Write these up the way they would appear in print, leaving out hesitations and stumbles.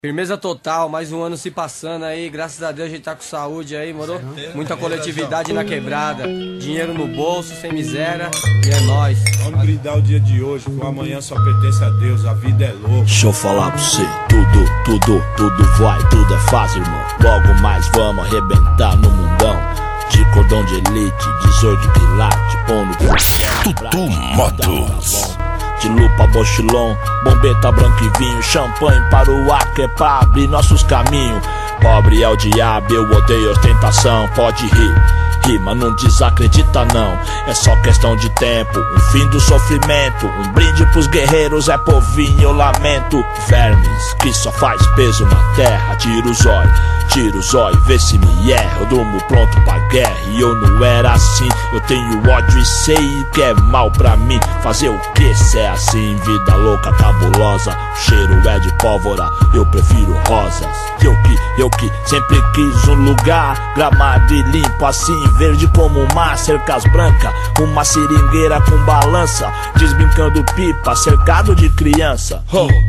Firmeza total, mais um ano se passando aí, graças a Deus a gente tá com saúde aí, moro? Muita coletividade na quebrada, dinheiro no bolso, sem miséria, e é nóis. Vamos brindar o dia de hoje, que o amanhã só pertence a Deus, a vida é louca. Deixa eu falar pra você, tudo vai, tudo é fácil, irmão. Logo mais vamos arrebentar no mundão. De cordão de elite, 18 quilate, pão no Tutu Motos. De lupa, bochilão, bombeta, branco e vinho, champanhe para o ar que é pra abrir nossos caminhos. Pobre é o diabo, eu odeio ostentação. Pode rir, mas não desacredita não. É só questão de tempo, um fim do sofrimento. Um brinde pros guerreiros, é povinho, eu lamento. Vermes, que só faz peso na terra. Tira o zóio, vê se me erra. Eu durmo pronto pra guerra e eu não era assim. Eu tenho ódio e sei que é mal pra mim. Fazer o que se é assim? Vida louca, cabulosa. O cheiro é de pólvora, eu prefiro rosas. Eu que sempre quis um lugar gramado e limpo assim, verde como o mar, cercas brancas, uma seringueira com balança, desbrincando pipa, cercado de criança.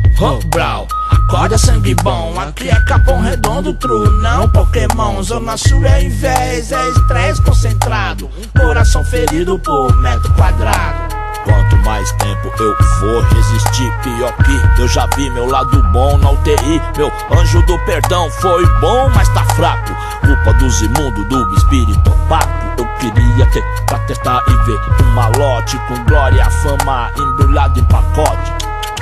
Brau, acorda sangue bom, aqui é Capão Redondo, true, não Pokémon. Zona Sul é inveja, é estresse concentrado, coração ferido por metro quadrado. Quanto mais tempo eu vou resistir, pior que eu já vi meu lado bom na UTI. Meu anjo do perdão foi bom, mas tá fraco. Culpa dos imundos, do espírito opaco. Eu queria ter pra testar e ver um malote com glória, fama embrulhado em pacote.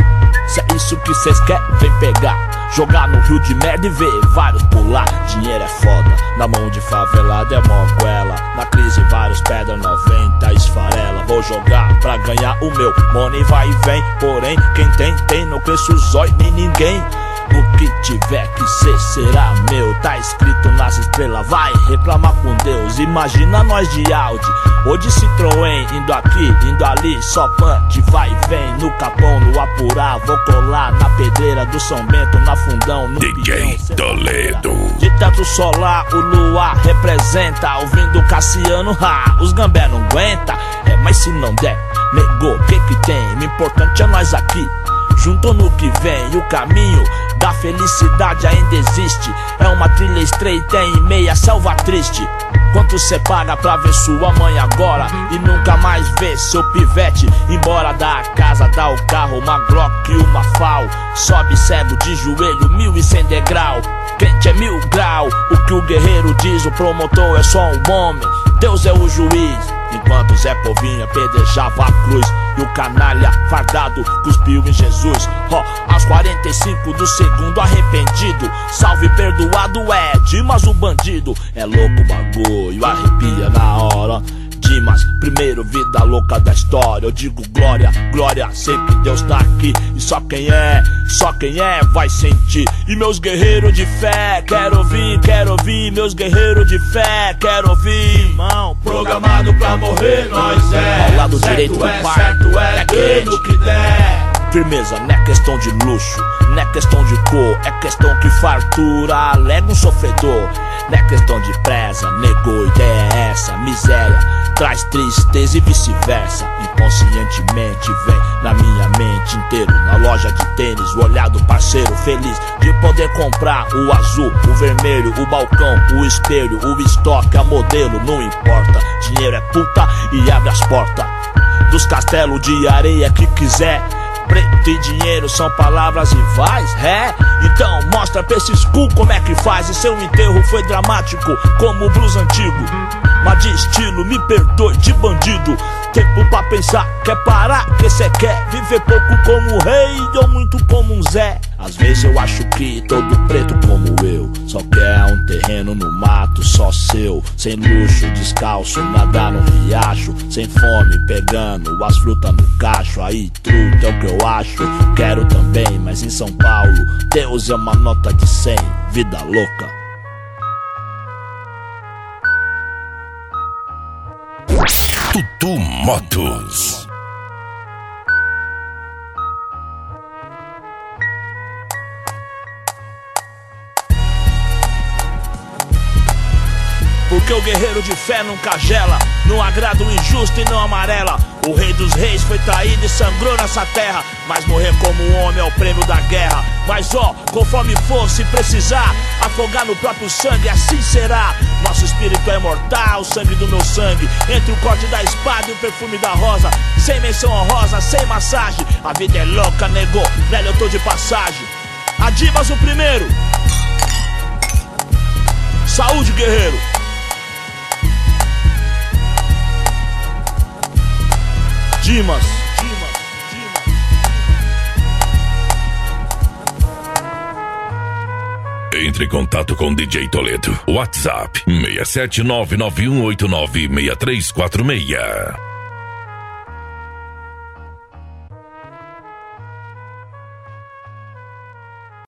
Se é isso que cês querem, vem pegar. Jogar no rio de merda e ver vários pular. Dinheiro é foda, na mão de favelada é mó goela. Na crise vários pedra 90 esfarela. Vou jogar pra ganhar o meu money vai e vem. Porém, quem tem, não cresce o zóio nem ninguém. O que tiver que ser será meu, tá escrito nas estrelas, vai reclamar com Deus. Imagina nós de Audi, ou de Citroën, indo aqui, indo ali, só punch, vai e vem. No Capão, no Apurá, vou colar na pedreira do São Bento, na Fundão, no DJ Toledo. De teto solar, o luar representa, ouvindo Cassiano, os gambé não aguenta. Mas se não der, negou, que tem? O importante é nós aqui, junto no que vem. O caminho da felicidade ainda existe, é uma trilha estreita em meia selva triste. Quanto cê paga pra ver sua mãe agora e nunca mais ver seu pivete embora da casa, dá o carro, uma Glock e uma FAL. Sobe cego de joelho, 1100 degrau. Crente é 1000 grau, o que o guerreiro diz, o promotor é só um homem, Deus é o juiz. Enquanto Zé Povinho apedrejava a cruz e o canalha fardado cuspiu em Jesus. Aos 45 do segundo arrependido, salve perdoado é Dimas o bandido. É louco o bagulho, arrepia na hora. Dimas, primeiro vida louca da história. Eu digo glória, glória, sei que Deus tá aqui. E só quem é vai sentir. E meus guerreiros de fé, quero ouvir. Meus guerreiros de fé, quero ouvir. Irmão, Programado pra morrer, nós é. Ao lado direito do pai, certo é, crente. no que der. Firmeza, não é questão de luxo, não é questão de cor, é questão que fartura alega um sofredor. Não é questão de presa, negou, ideia é essa. Miséria traz tristeza e vice-versa. Inconscientemente vem na minha mente inteiro. Na loja de tênis, o olhar do parceiro feliz de poder comprar o azul, o vermelho, o balcão, o espelho, o estoque, a modelo, não importa. Dinheiro é puta e abre as portas dos castelos de areia que quiser. Preto e dinheiro são palavras rivais, então mostra pra esses cu como é que faz. E seu enterro foi dramático como o blues antigo, mas de estilo, me perdoe, de bandido. Tempo pra pensar, quer parar, que cê quer viver pouco como um rei ou muito como um Zé. Às vezes eu acho que todo preto como eu só quer um terreno no mato só seu, sem luxo, descalço, nadar no riacho, sem fome, pegando as frutas no cacho. Aí truta é o que eu acho, quero também, mas em São Paulo Deus é uma nota de 100, vida louca. Tutu Motos. Porque o guerreiro de fé nunca gela, não agrada o injusto e não amarela. O rei dos reis foi traído e sangrou nessa terra, mas morrer como um homem é o prêmio da guerra. Mas ó, conforme for, se precisar, afogar no próprio sangue, assim será. Nosso espírito é imortal, o sangue do meu sangue, entre o corte da espada e o perfume da rosa. Sem menção honrosa, sem massagem, a vida é louca, negou, velho, eu tô de passagem. Adimas o primeiro. Saúde, guerreiro. Dimas. Entre em contato com DJ Toledo. WhatsApp 67991896346.